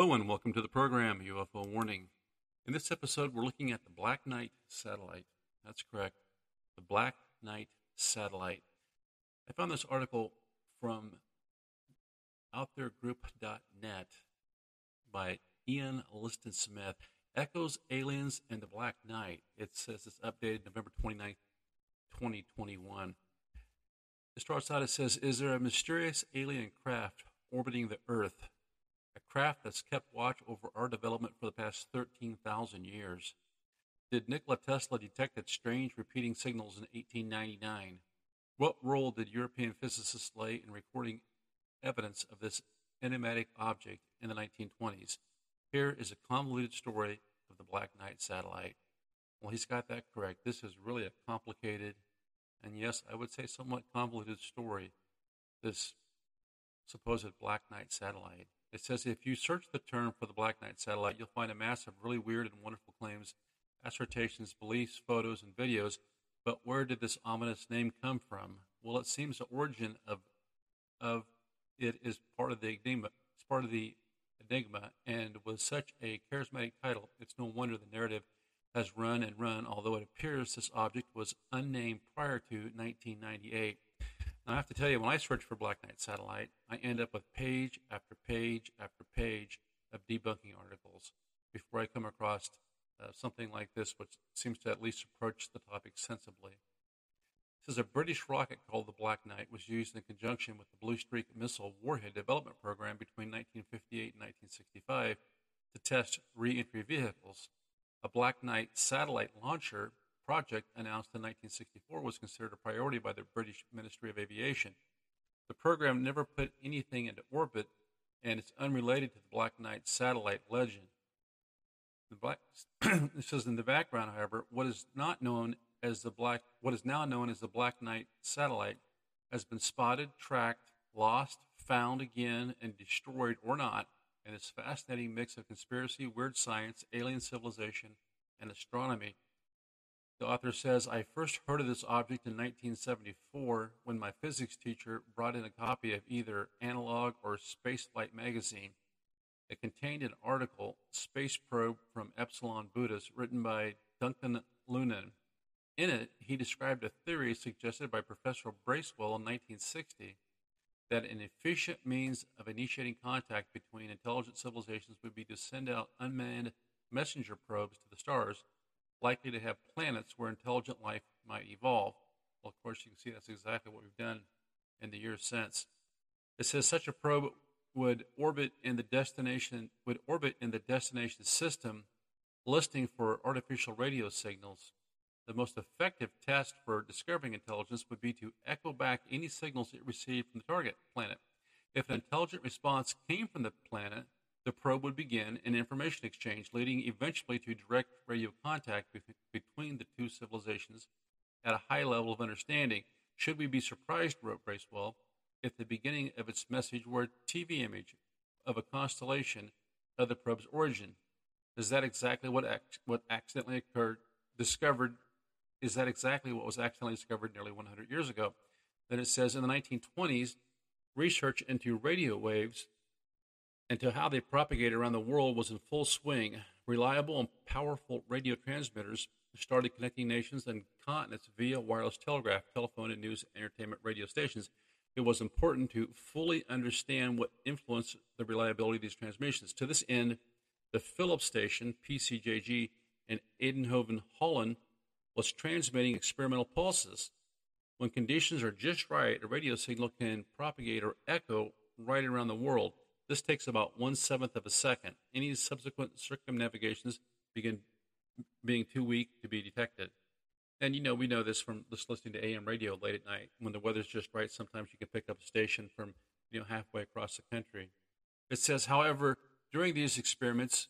Hello and welcome to the program, UFO Warning. In this episode, we're looking at the Black Knight satellite. That's correct, the Black Knight satellite. I found this article from OutThereGroup.net by Ian Liston Smith. Echoes, Aliens, and the Black Knight. It says it's updated November 29th, 2021. It starts out, it says, is there a mysterious alien craft orbiting the Earth? A craft that's kept watch over our development for the past 13,000 years. Did Nikola Tesla detect its strange repeating signals in 1899? What role did European physicists play in recording evidence of this enigmatic object in the 1920s? Here is a convoluted story of the Black Knight satellite. Well, he's got that correct. This is really a complicated, and yes, I would say somewhat convoluted story, this supposed Black Knight satellite. It says if you search the term for the Black Knight satellite, you'll find a mass of really weird and wonderful claims, assertions, beliefs, photos, and videos. But where did this ominous name come from? Well, it seems the origin of it is part of the enigma. It's part of the enigma, and with such a charismatic title, it's no wonder the narrative has run and run. Although it appears this object was unnamed prior to 1998. Now, I have to tell you, when I search for Black Knight satellite, I end up with page after page after page of debunking articles before I come across something like this, which seems to at least approach the topic sensibly. It says a British rocket called the Black Knight was used in conjunction with the Blue Streak missile warhead development program between 1958 and 1965 to test re-entry vehicles. A Black Knight satellite launcher project announced in 1964 was considered a priority by the British Ministry of Aviation. The program never put anything into orbit, and it's unrelated to the Black Knight satellite legend. It says in the background, however, what is now known as the Black Knight satellite has been spotted, tracked, lost, found again, and destroyed or not, in this fascinating mix of conspiracy, weird science, alien civilization, and astronomy. The author says, I first heard of this object in 1974 when my physics teacher brought in a copy of either Analog or Spaceflight magazine. It contained an article, Space Probe from Epsilon Budus, written by Duncan Lunan. In it, he described a theory suggested by Professor Bracewell in 1960 that an efficient means of initiating contact between intelligent civilizations would be to send out unmanned messenger probes to the stars, likely to have planets where intelligent life might evolve. Well, of course, you can see that's exactly what we've done in the years since. It says such a probe would orbit in the destination system, listening for artificial radio signals. The most effective test for discovering intelligence would be to echo back any signals it received from the target planet. If an intelligent response came from the planet, the probe would begin an information exchange, leading eventually to direct radio contact between the two civilizations at a high level of understanding. Should we be surprised, wrote Bracewell, if the beginning of its message were a TV image of a constellation of the probe's origin? Is that exactly what accidentally discovered? Is that exactly what was accidentally discovered nearly 100 years ago? Then it says in the 1920s, research into radio waves and to how they propagate around the world was in full swing. Reliable and powerful radio transmitters started connecting nations and continents via wireless telegraph, telephone, and news and entertainment radio stations. It was important to fully understand what influenced the reliability of these transmissions. To this end, the Philips station, PCJG, in Eindhoven, Holland, was transmitting experimental pulses. When conditions are just right, a radio signal can propagate or echo right around the world. This takes about 1/7 of a second. Any subsequent circumnavigations begin being too weak to be detected. And we know this from just listening to AM radio late at night. When the weather's just right, sometimes you can pick up a station from halfway across the country. It says, however, during these experiments,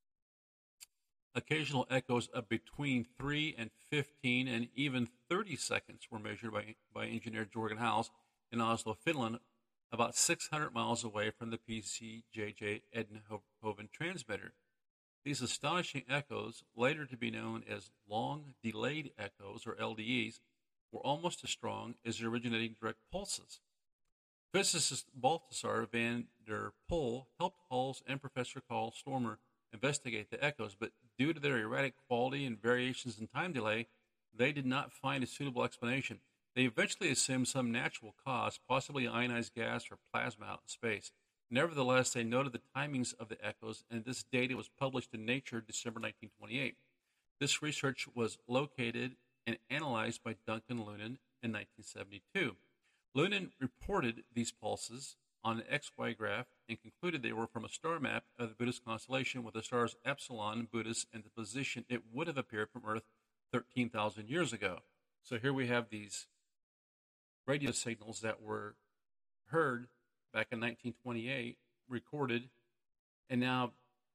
occasional echoes of between 3 and 15 and even 30 seconds were measured by engineer Jorgen Haus in Oslo, Finland, about 600 miles away from the PCJJ Eindhoven transmitter. These astonishing echoes, later to be known as long delayed echoes, or LDEs, were almost as strong as the originating direct pulses. Physicist Balthasar van der Poel helped Halls and Professor Carl Stormer investigate the echoes, but due to their erratic quality and variations in time delay, they did not find a suitable explanation. They eventually assumed some natural cause, possibly ionized gas or plasma out in space. Nevertheless, they noted the timings of the echoes, and this data was published in Nature December 1928. This research was located and analyzed by Duncan Lunan in 1972. Lunan reported these pulses on an XY graph and concluded they were from a star map of the Buddhist constellation with the stars Epsilon, Buddhist, and the position it would have appeared from Earth 13,000 years ago. So here we have these radio signals that were heard back in 1928, recorded, and now,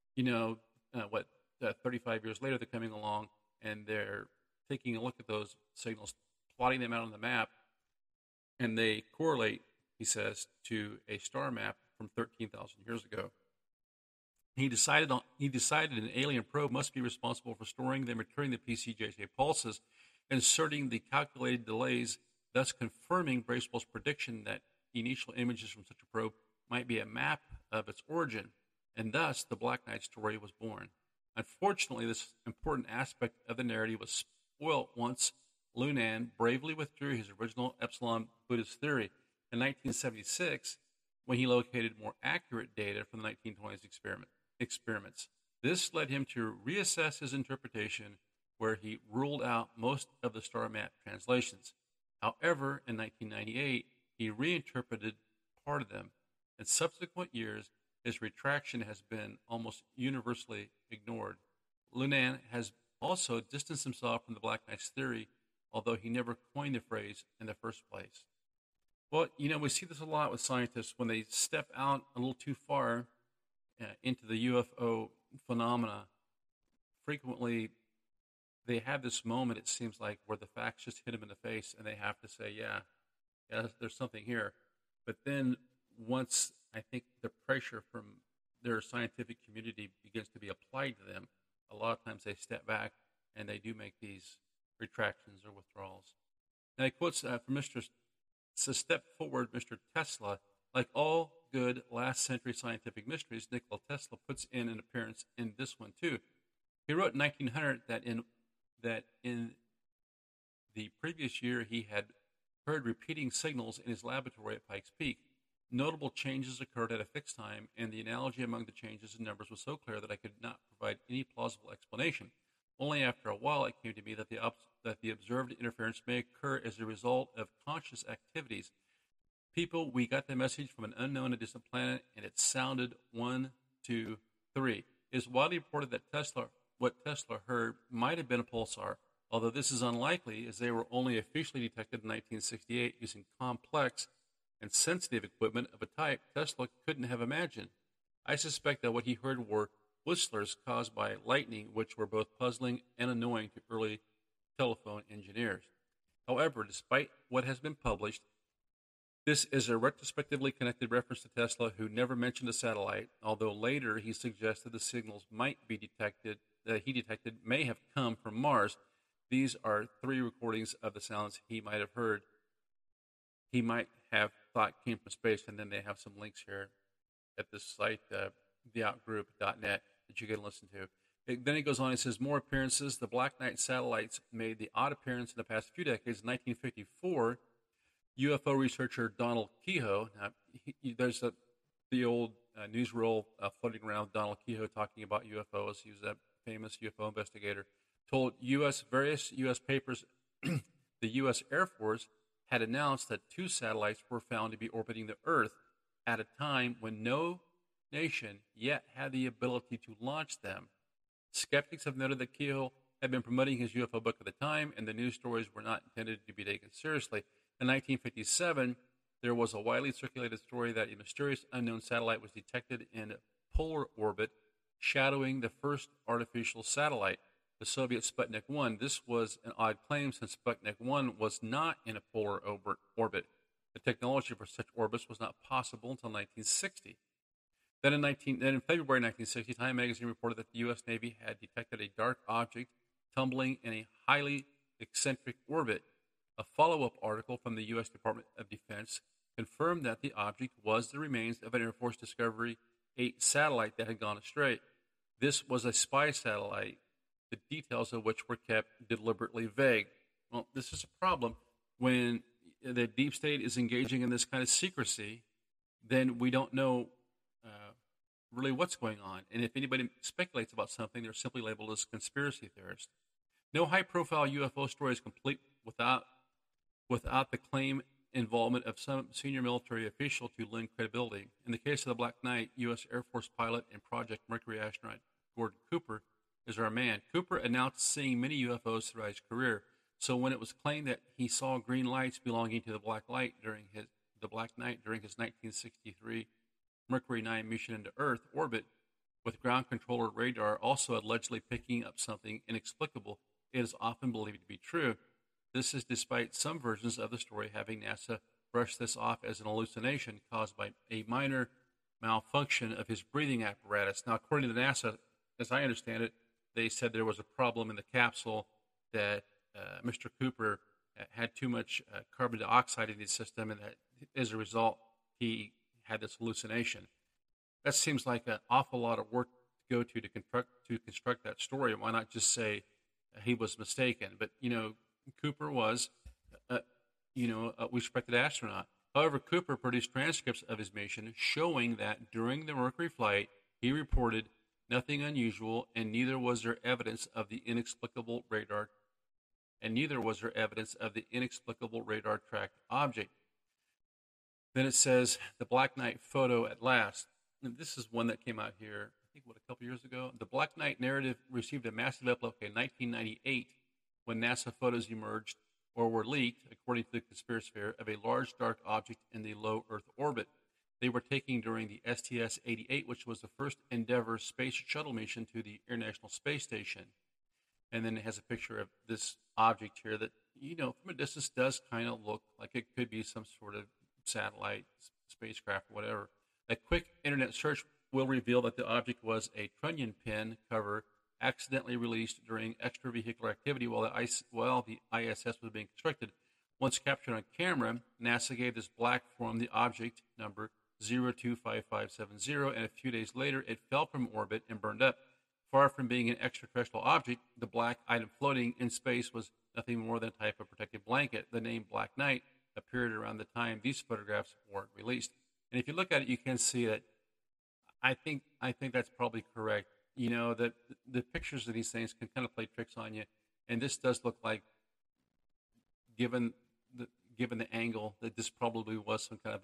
35 years later, they're coming along and they're taking a look at those signals, plotting them out on the map, and they correlate, he says, to a star map from 13,000 years ago. He decided an alien probe must be responsible for storing and returning the PCJJ pulses, inserting the calculated delays, thus confirming Bracewell's prediction that initial images from such a probe might be a map of its origin, and thus the Black Knight story was born. Unfortunately, this important aspect of the narrative was spoilt once Lunan bravely withdrew his original Epsilon Buddhist theory in 1976 when he located more accurate data from the 1920s experiments. This led him to reassess his interpretation, where he ruled out most of the star map translations. However, in 1998, he reinterpreted part of them. In subsequent years, his retraction has been almost universally ignored. Lunan has also distanced himself from the Black Knight's theory, although he never coined the phrase in the first place. Well, we see this a lot with scientists when they step out a little too far into the UFO phenomena. Frequently, they have this moment, it seems like, where the facts just hit them in the face and they have to say, yeah, there's something here. But then once I think the pressure from their scientific community begins to be applied to them, a lot of times they step back and they do make these retractions or withdrawals. Now he quotes from Step Forward, Mr. Tesla. Like all good last century scientific mysteries, Nikola Tesla puts in an appearance in this one too. He wrote in 1900 that in the previous year he had heard repeating signals in his laboratory at Pikes Peak. Notable changes occurred at a fixed time, and the analogy among the changes in numbers was so clear that I could not provide any plausible explanation. Only after a while it came to me that the observed interference may occur as a result of conscious activities. People, we got the message from an unknown and distant planet, and it sounded 1, 2, 3. It is widely reported that what Tesla heard might have been a pulsar, although this is unlikely as they were only officially detected in 1968 using complex and sensitive equipment of a type Tesla couldn't have imagined. I suspect that what he heard were whistlers caused by lightning, which were both puzzling and annoying to early telephone engineers. However, despite what has been published, this is a retrospectively connected reference to Tesla, who never mentioned a satellite, although later he suggested the signals he detected may have come from Mars. These are 3 recordings of the sounds he might have heard. He might have thought came from space, and then they have some links here at this site, theoutgroup.net, that you can listen to. Then he goes on and says, more appearances. The Black Knight satellites made the odd appearance in the past few decades. In 1954, UFO researcher Donald Keyhoe, now, there's the old newsreel floating around, Donald Keyhoe talking about UFOs. He was a famous UFO investigator. Told various U.S. papers the U.S. Air Force had announced that 2 satellites were found to be orbiting the Earth at a time when no nation yet had the ability to launch them. Skeptics have noted that Keyhoe had been promoting his UFO book at the time, and the news stories were not intended to be taken seriously. In 1957, there was a widely circulated story that a mysterious unknown satellite was detected in polar orbit, shadowing the first artificial satellite, the Soviet Sputnik 1. This was an odd claim since Sputnik 1 was not in a polar orbit. The technology for such orbits was not possible until 1960. Then in February 1960, Time magazine reported that the U.S. Navy had detected a dark object tumbling in a highly eccentric orbit. A follow-up article from the U.S. Department of Defense confirmed that the object was the remains of an Air Force Discovery 8 satellite that had gone astray. This was a spy satellite, the details of which were kept deliberately vague. Well, this is a problem. When the deep state is engaging in this kind of secrecy, then we don't know really what's going on. And if anybody speculates about something, they're simply labeled as conspiracy theorists. No high-profile UFO story is complete without the claim involvement of some senior military official to lend credibility. In the case of the Black Knight, U.S. Air Force pilot and Project Mercury astronaut Gordon Cooper is our man. Cooper announced seeing many UFOs throughout his career. So when it was claimed that he saw green lights belonging to the Black Knight during his 1963 Mercury 9 mission into Earth orbit, with ground controller radar also allegedly picking up something inexplicable, it is often believed to be true. This is despite some versions of the story having NASA brush this off as an hallucination caused by a minor malfunction of his breathing apparatus. Now, according to NASA, as I understand it, they said there was a problem in the capsule, that Mr. Cooper had too much carbon dioxide in his system, and that as a result, he had this hallucination. That seems like an awful lot of work to go to construct that story. Why not just say he was mistaken? But, Cooper was, a respected astronaut. However, Cooper produced transcripts of his mission showing that during the Mercury flight, he reported nothing unusual, and neither was there evidence of the inexplicable radar tracked object. Then it says the Black Knight photo at last. And this is one that came out here, I think, a couple years ago. The Black Knight narrative received a massive upload in 1998 when NASA photos emerged or were leaked, according to the conspiracy, of a large dark object in the low Earth orbit. They were taken during the STS-88, which was the first Endeavour space shuttle mission to the International Space Station. And then it has a picture of this object here that, from a distance does kind of look like it could be some sort of satellite, spacecraft, whatever. A quick internet search will reveal that the object was a trunnion pin cover accidentally released during extravehicular activity while the ISS was being constructed. Once captured on camera, NASA gave this black form the object number 025570, and a few days later it fell from orbit and burned up. Far from being an extraterrestrial object, the black item floating in space was nothing more than a type of protective blanket. The name Black Knight appeared around the time these photographs were released. And if you look at it, you can see that I think that's probably correct. That the pictures of these things can kind of play tricks on you, and this does look like, given the angle, that this probably was some kind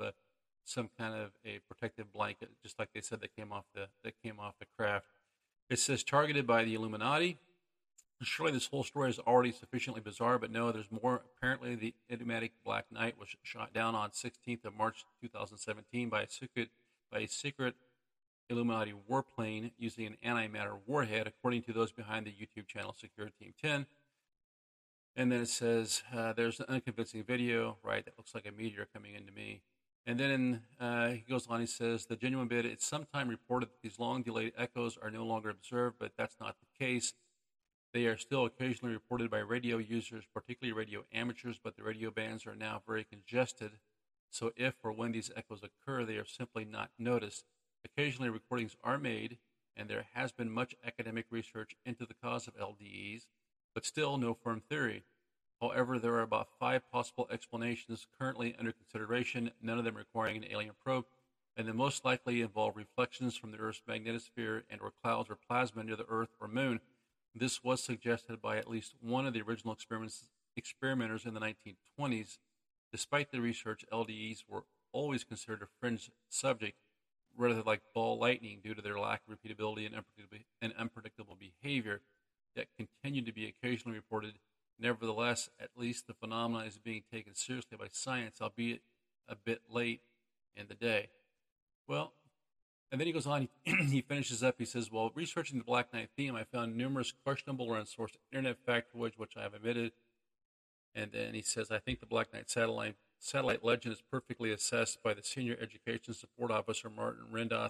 of a protective blanket, just like they said that came off the craft. It says targeted by the Illuminati. Surely this whole story is already sufficiently bizarre, but no, there's more. Apparently, the enigmatic Black Knight was shot down on 16th of March 2017 by a secret Illuminati warplane using an antimatter warhead, according to those behind the YouTube channel Secure Team 10. And then it says there's an unconvincing video, right? That looks like a meteor coming into me. And then he goes on, he says, the genuine bit, it's sometime reported that these long delayed echoes are no longer observed, but that's not the case. They are still occasionally reported by radio users, particularly radio amateurs, but the radio bands are now very congested. So if or when these echoes occur, they are simply not noticed. Occasionally recordings are made, and there has been much academic research into the cause of LDEs, but still no firm theory. However, there are about 5 possible explanations currently under consideration, none of them requiring an alien probe, and they most likely involve reflections from the Earth's magnetosphere and or clouds or plasma near the Earth or Moon. This was suggested by at least one of the original experimenters in the 1920s. Despite the research, LDEs were always considered a fringe subject, rather like ball lightning, due to their lack of repeatability and unpredictable behavior that continued to be occasionally reported. Nevertheless, at least the phenomenon is being taken seriously by science, albeit a bit late in the day. Well, and then he goes on, he finishes up, he says, while researching the Black Knight theme, I found numerous questionable or unsourced internet factoids, which I have omitted. And then he says, I think the Black Knight satellite legend is perfectly assessed by the Senior Education Support Officer Martin Rendoth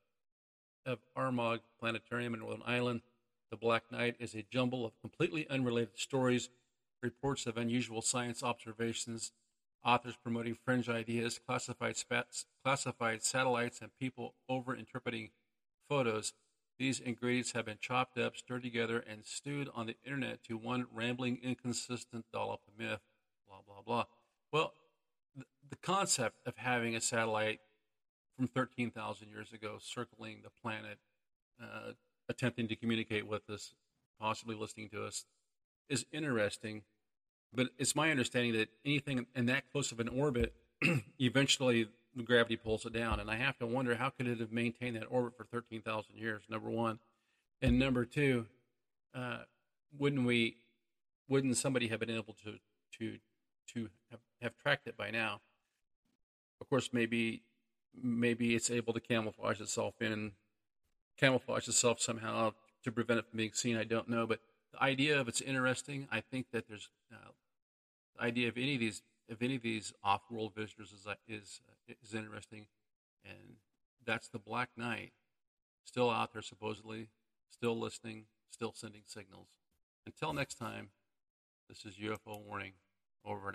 of Armagh Planetarium in Rhode Island. The Black Knight is a jumble of completely unrelated stories, reports of unusual science observations, Authors promoting fringe ideas, classified satellites, and people over-interpreting photos. These ingredients have been chopped up, stirred together, and stewed on the internet to one rambling, inconsistent dollop of myth. Blah, blah, blah. Well, the concept of having a satellite from 13,000 years ago circling the planet, attempting to communicate with us, possibly listening to us, is interesting. But it's my understanding that anything in that close of an orbit, eventually the gravity pulls it down. And I have to wonder, how could it have maintained that orbit for 13,000 years, number one? And number two, wouldn't somebody have been able to have tracked it by now? Of course, maybe it's able to camouflage itself somehow to prevent it from being seen. I don't know, but the idea of it's interesting. I think that there's the idea of any of these off-world visitors is interesting, and that's the Black Knight, still out there supposedly, still listening, still sending signals. Until next time, this is UFO Warning, over and out.